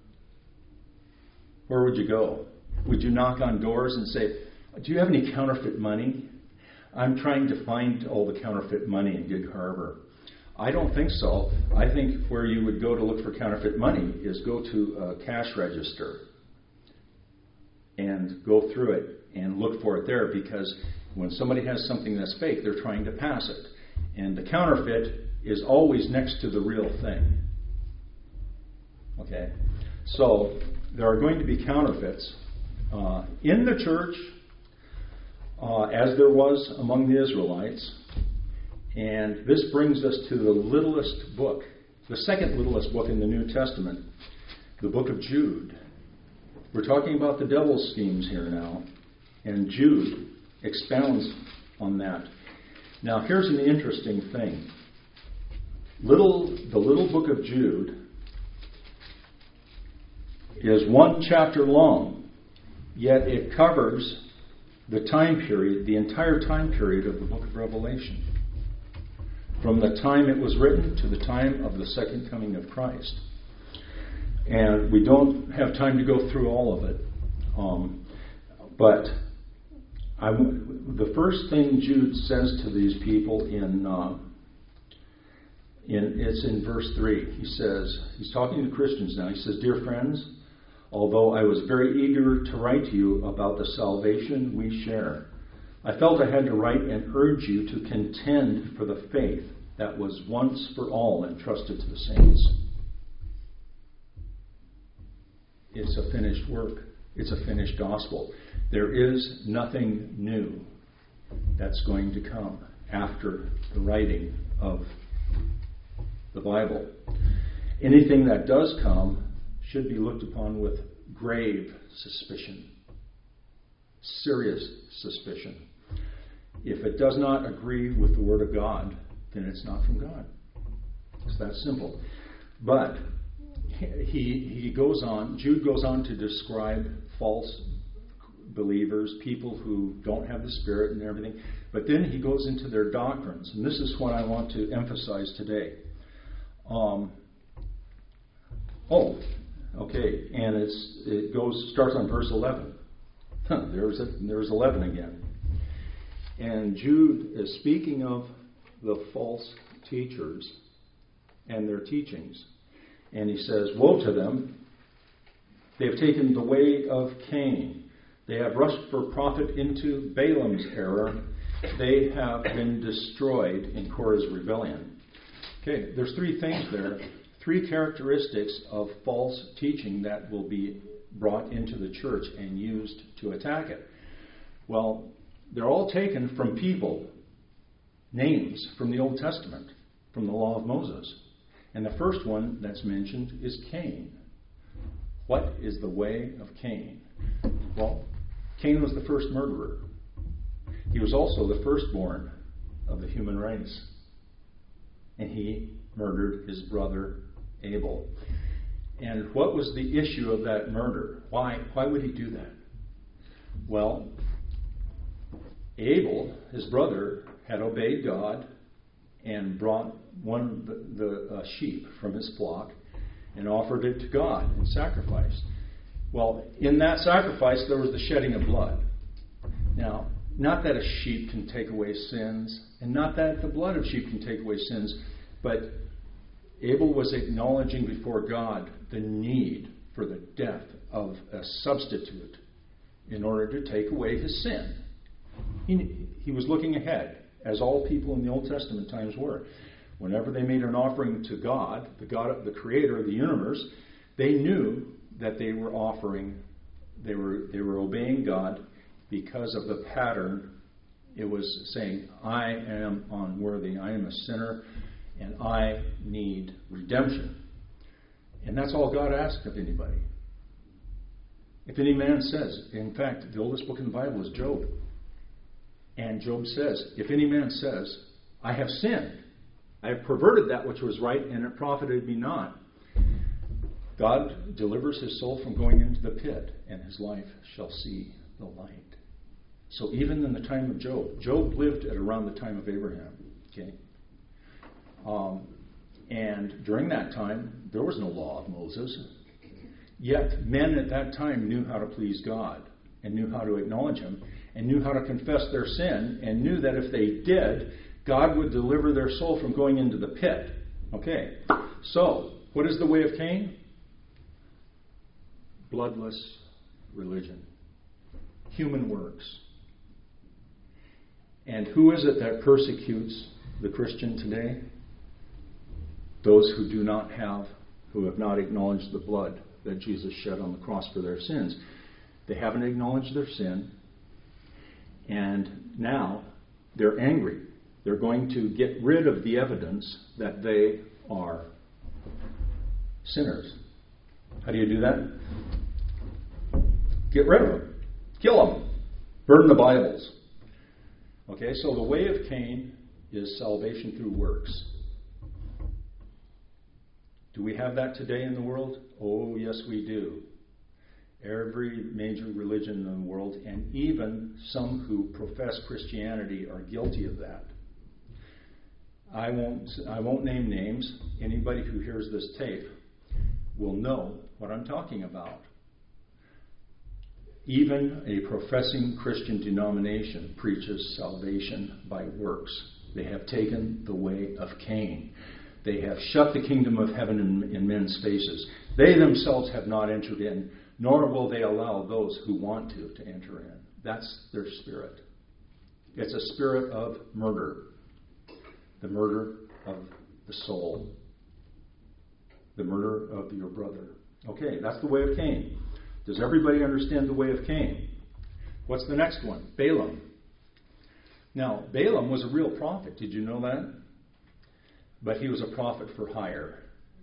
where would you go? Would you knock on doors and say, do you have any counterfeit money? I'm trying to find all the counterfeit money in Gig Harbor. I don't think so. I think where you would go to look for counterfeit money is go to a cash register and go through it and look for it there, because when somebody has something that's fake, they're trying to pass it. And the counterfeit is always next to the real thing. Okay? So there are going to be counterfeits in the church, as there was among the Israelites. And this brings us to the littlest book, the second littlest book in the New Testament, the book of Jude. We're talking about the devil's schemes here now, and Jude expounds on that. Now, here's an interesting thing. The little book of Jude is one chapter long, yet it covers the time period, the entire time period of the book of Revelation, from the time it was written to the time of the second coming of Christ. And we don't have time to go through all of it. But the first thing Jude says to these people it's in verse 3. He says, he's talking to Christians now. He says, "Dear friends, although I was very eager to write to you about the salvation we share, I felt I had to write and urge you to contend for the faith that was once for all entrusted to the saints." It's a finished work. It's a finished gospel. There is nothing new that's going to come after the writing of the Bible. Anything that does come should be looked upon with grave suspicion, serious suspicion. If it does not agree with the Word of God, then it's not from God. It's that simple. But Jude goes on to describe false believers, people who don't have the Spirit and everything. But then he goes into their doctrines, and this is what I want to emphasize today. And it starts on verse 11. There's 11 again. And Jude is speaking of the false teachers and their teachings. And he says, "Woe to them! They have taken the way of Cain. They have rushed for profit into Balaam's error. They have been destroyed in Korah's rebellion." Okay, there's three things there. Three characteristics of false teaching that will be brought into the church and used to attack it. Well, they're all taken from people, names from the Old Testament, from the law of Moses. And the first one that's mentioned is Cain. What is the way of Cain? Well, Cain was the first murderer. He was also the firstborn of the human race. And he murdered his brother Abel. And what was the issue of that murder? Why would he do that? Well, Abel, his brother, had obeyed God and brought one of the sheep from his flock and offered it to God in sacrifice. Well, in that sacrifice, there was the shedding of blood. Now, not that a sheep can take away sins, and not that the blood of sheep can take away sins, but Abel was acknowledging before God the need for the death of a substitute in order to take away his sin. He was looking ahead, as all people in the Old Testament times were. Whenever they made an offering to God, the creator of the universe, they knew that they were obeying God because of the pattern. It was saying, "I am unworthy, I am a sinner, and I need redemption." And that's all God asks of anybody. If any man says, in fact, the oldest book in the Bible is Job. And Job says, if any man says, I have sinned, I have perverted that which was right, and it profited me not, God delivers his soul from going into the pit, and his life shall see the light. So even in the time of Job, Job lived at around the time of Abraham. Okay, and during that time, there was no law of Moses. Yet men at that time knew how to please God, and knew how to acknowledge him, and knew how to confess their sin, and knew that if they did, God would deliver their soul from going into the pit. Okay, so what is the way of Cain? Bloodless religion. Human works. And who is it that persecutes the Christian today? Those who do not have, who have not acknowledged the blood that Jesus shed on the cross for their sins. They haven't acknowledged their sin, and now they're angry. They're going to get rid of the evidence that they are sinners. How do you do that? Get rid of them. Kill them. Burn the Bibles. Okay, so the way of Cain is salvation through works. Do we have that today in the world? Oh, yes, we do. Every major religion in the world, and even some who profess Christianity, are guilty of that. I won't name names. Anybody who hears this tape will know what I'm talking about. Even a professing Christian denomination preaches salvation by works. They have taken the way of Cain. They have shut the kingdom of heaven in men's faces. They themselves have not entered in, nor will they allow those who want to enter in. That's their spirit. It's a spirit of murder. The murder of the soul. The murder of your brother. Okay, that's the way of Cain. Does everybody understand the way of Cain? What's the next one? Balaam. Now, Balaam was a real prophet. Did you know that? But he was a prophet for hire.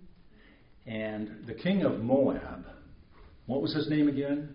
And the king of Moab, what was his name again?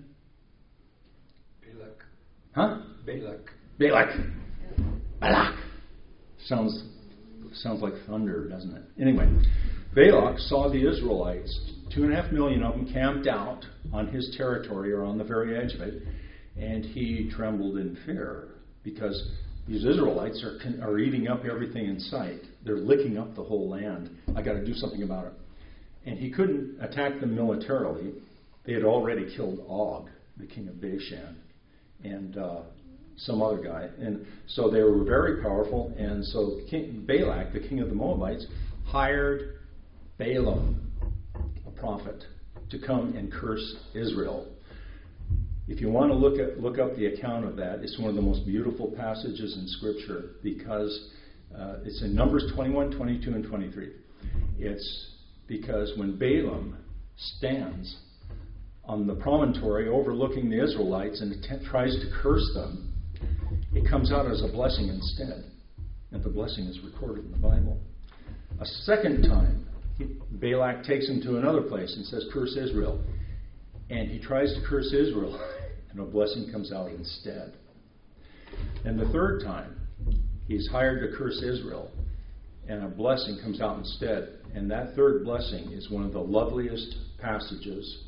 Balak. Huh? Balak. Balak. Sounds like thunder, doesn't it? Anyway, Balak saw the Israelites, 2.5 million of them camped out on his territory or on the very edge of it, and he trembled in fear because these Israelites are eating up everything in sight. They're licking up the whole land. I got to do something about it. And he couldn't attack them militarily. They had already killed Og, the king of Bashan, and some other guy. And so they were very powerful. And so Balak, the king of the Moabites, hired Balaam, a prophet, to come and curse Israel. If you want to look up the account of that, it's one of the most beautiful passages in Scripture because it's in Numbers 21, 22, and 23. It's because when Balaam stands on the promontory overlooking the Israelites and tries to curse them, it comes out as a blessing instead. And the blessing is recorded in the Bible. A second time, Balak takes him to another place and says, curse Israel. And he tries to curse Israel, and a blessing comes out instead. And the third time, he's hired to curse Israel, and a blessing comes out instead. And that third blessing is one of the loveliest passages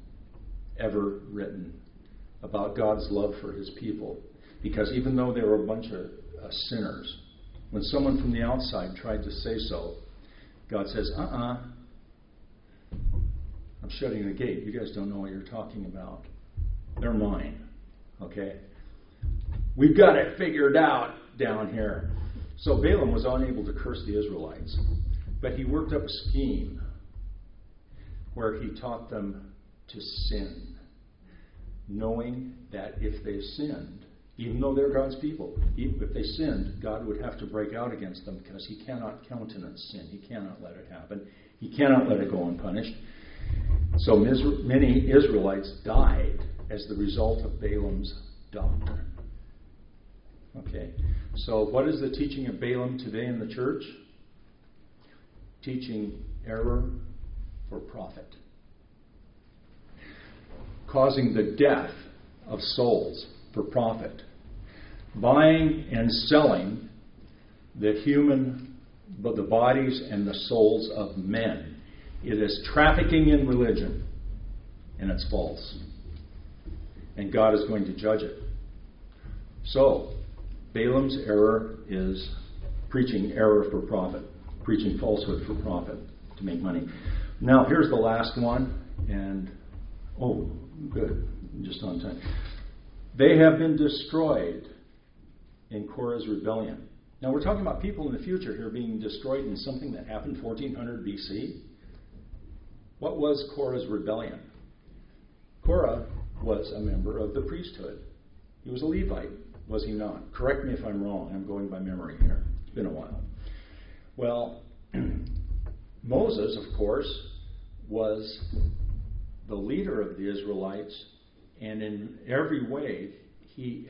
ever written about God's love for his people. Because even though they were a bunch of sinners, when someone from the outside tried to say so, God says, I'm shutting the gate. You guys don't know what you're talking about. They're mine. Okay? We've got it figured out down here. So Balaam was unable to curse the Israelites. But he worked up a scheme where he taught them to sin, knowing that if they sinned, even though they're God's people, if they sinned, God would have to break out against them because he cannot countenance sin. He cannot let it happen. He cannot let it go unpunished. So many Israelites died as the result of Balaam's doctrine. Okay, so what is the teaching of Balaam today in the church? Teaching error for profit. Causing the death of souls for profit. buying and selling the bodies and the souls of men. It is trafficking in religion, and it's false. And God is going to judge it. So, Balaam's error is preaching error for profit, preaching falsehood for profit to make money. Now, here's the last one, and good, just on time. They have been destroyed in Korah's rebellion. Now, we're talking about people in the future here being destroyed in something that happened 1400 BC. What was Korah's rebellion? Korah was a member of the priesthood. He was a Levite, was he not? Correct me if I'm wrong. I'm going by memory here. It's been a while. Well, Moses, of course, was the leader of the Israelites, and in every way, he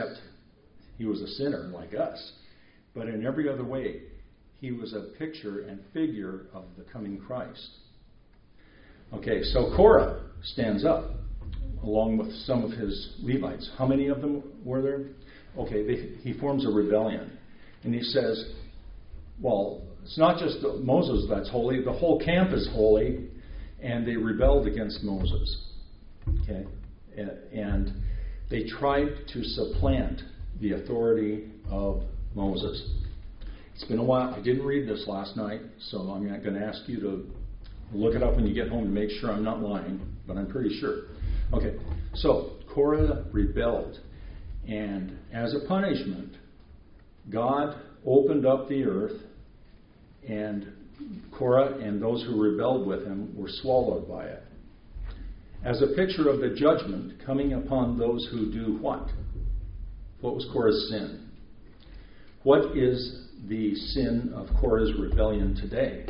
was a sinner like us, but in every other way, he was a picture and figure of the coming Christ. Okay, so Korah stands up along with some of his Levites. How many of them were there? Okay, he forms a rebellion. And he says, well, it's not just Moses that's holy, the whole camp is holy, and they rebelled against Moses. Okay? And they tried to supplant the authority of Moses. It's been a while. I didn't read this last night, so I'm not going to ask you to look it up when you get home to make sure I'm not lying, but I'm pretty sure. Okay, so Korah rebelled, and as a punishment, God opened up the earth, and Korah and those who rebelled with him were swallowed by it. As a picture of the judgment coming upon those who do what? What was Korah's sin? What is the sin of Korah's rebellion today?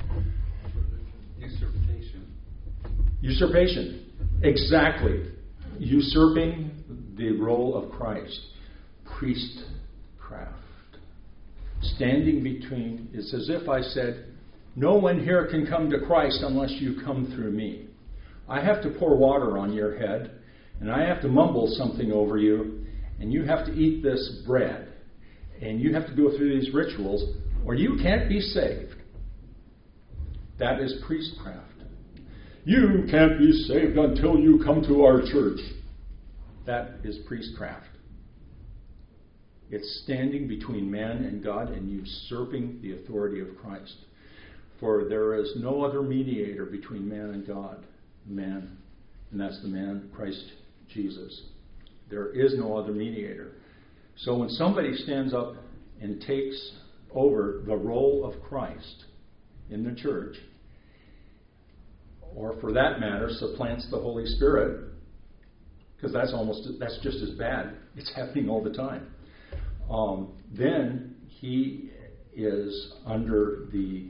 Usurpation. Exactly. Usurping the role of Christ. Priestcraft. Standing between. It's as if I said, no one here can come to Christ unless you come through me. I have to pour water on your head, and I have to mumble something over you, and you have to eat this bread, and you have to go through these rituals, or you can't be saved. That is priestcraft. You can't be saved until you come to our church. That is priestcraft. It's standing between man and God and usurping the authority of Christ. For there is no other mediator between man and God. Man, and that's the man, Christ Jesus. There is no other mediator. So when somebody stands up and takes over the role of Christ in the church, or for that matter, supplants the Holy Spirit, because that's just as bad. It's happening all the time. Then he is under the,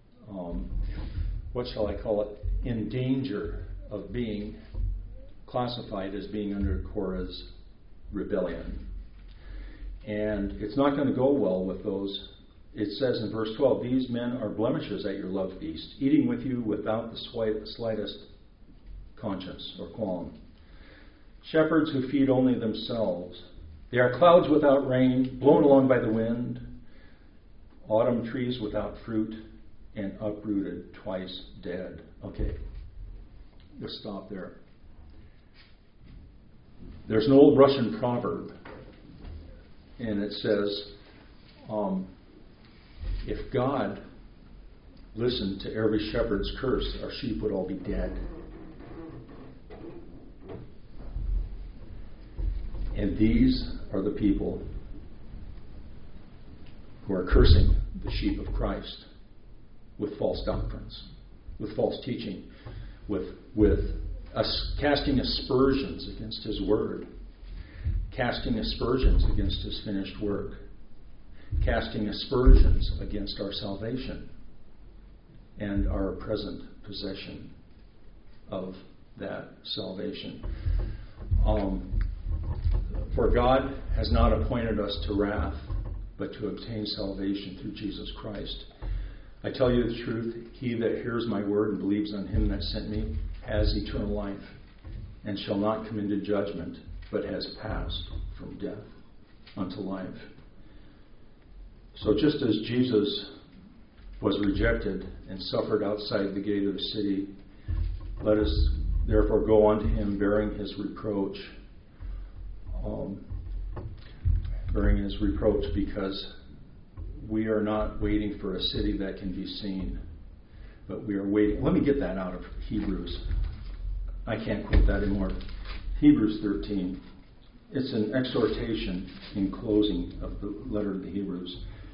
what shall I call it, in danger of being classified as being under Korah's rebellion. And it's not going to go well with those. It says in verse 12, these men are blemishes at your love feast, eating with you without the slightest conscience or qualm. Shepherds who feed only themselves. They are clouds without rain, blown along by the wind, autumn trees without fruit, and uprooted, twice dead. Okay, let's stop there. There's an old Russian proverb, and it says, if God listened to every shepherd's curse, our sheep would all be dead. And these are the people who are cursing the sheep of Christ with false doctrines, with false teaching, with casting aspersions against His Word, casting aspersions against His finished work, casting aspersions against our salvation and our present possession of that salvation. For God has not appointed us to wrath, but to obtain salvation through Jesus Christ. I tell you the truth, he that hears my word and believes on him that sent me has eternal life, and shall not come into judgment, but has passed from death unto life. So just as Jesus was rejected and suffered outside the gate of the city, let us therefore go unto him bearing his reproach. Because we are not waiting for a city that can be seen, but we are waiting. Let me get that out of Hebrews. I can't quote that anymore. Hebrews 13. It's an exhortation in closing of the letter to the Hebrews.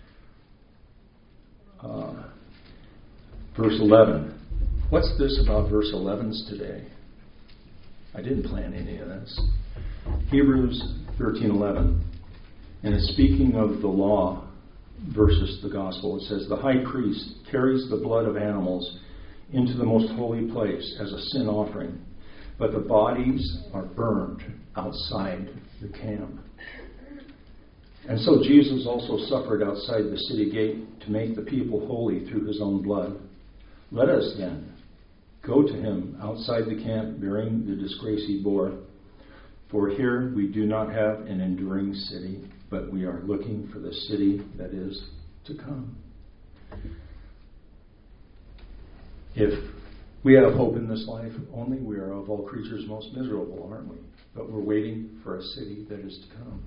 Verse 11. What's this about verse 11's today? I didn't plan any of this. Hebrews 13:11. And it's speaking of the law versus the gospel. It says, the high priest carries the blood of animals into the most holy place as a sin offering, but the bodies are burned outside the camp. And so Jesus also suffered outside the city gate to make the people holy through his own blood. Let us then go to him outside the camp bearing the disgrace he bore. For here we do not have an enduring city, but we are looking for the city that is to come. If we have hope in this life only, we are of all creatures most miserable, aren't we? But we're waiting for a city that is to come.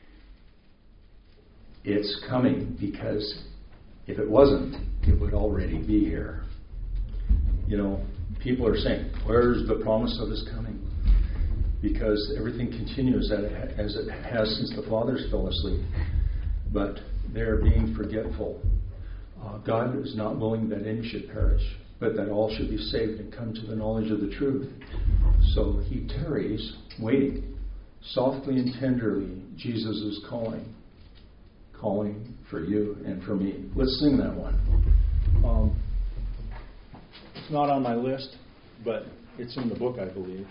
It's coming because if it wasn't, it would already be here. You know, people are saying, where's the promise of his coming? Because everything continues as it has since the fathers fell asleep. But they're being forgetful. God is not willing that any should perish, but that all should be saved and come to the knowledge of the truth. So he tarries, waiting. Softly and tenderly, Jesus is calling for you and for me. Let's sing that one. It's not on my list, but it's in the book, I believe.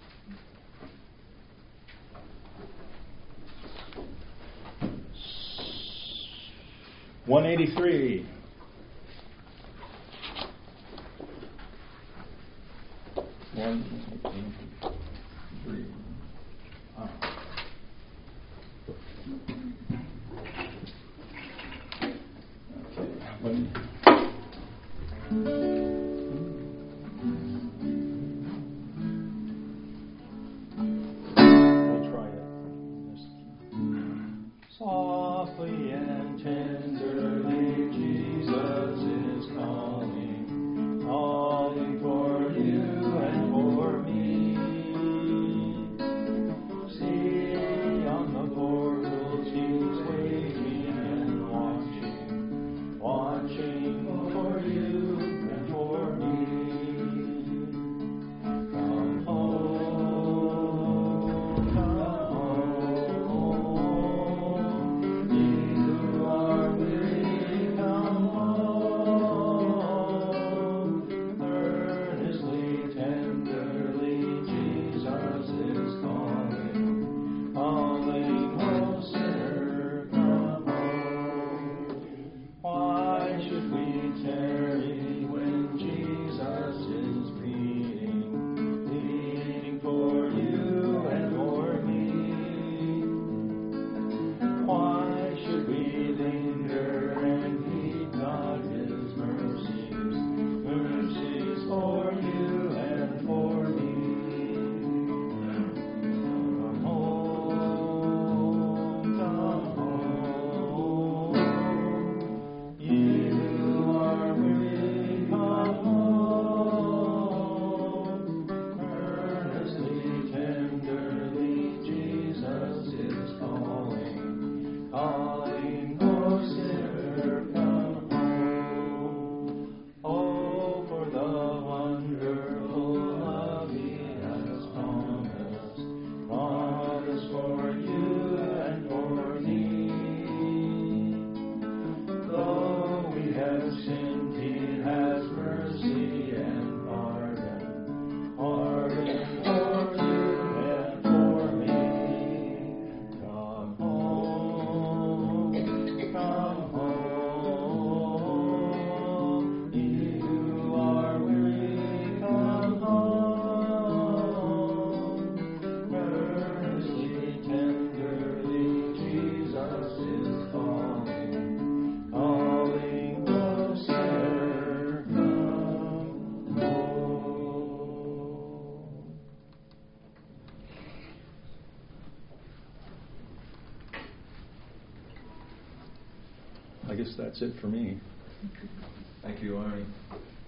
$183. We'll try it. Softly and tenderly, Jesus is calling, calling for you and for me. See on the portals he's waiting and watching, watching for you and for me. Come home, come home, ye who are weary. I guess that's it for me. Thank you, Arnie.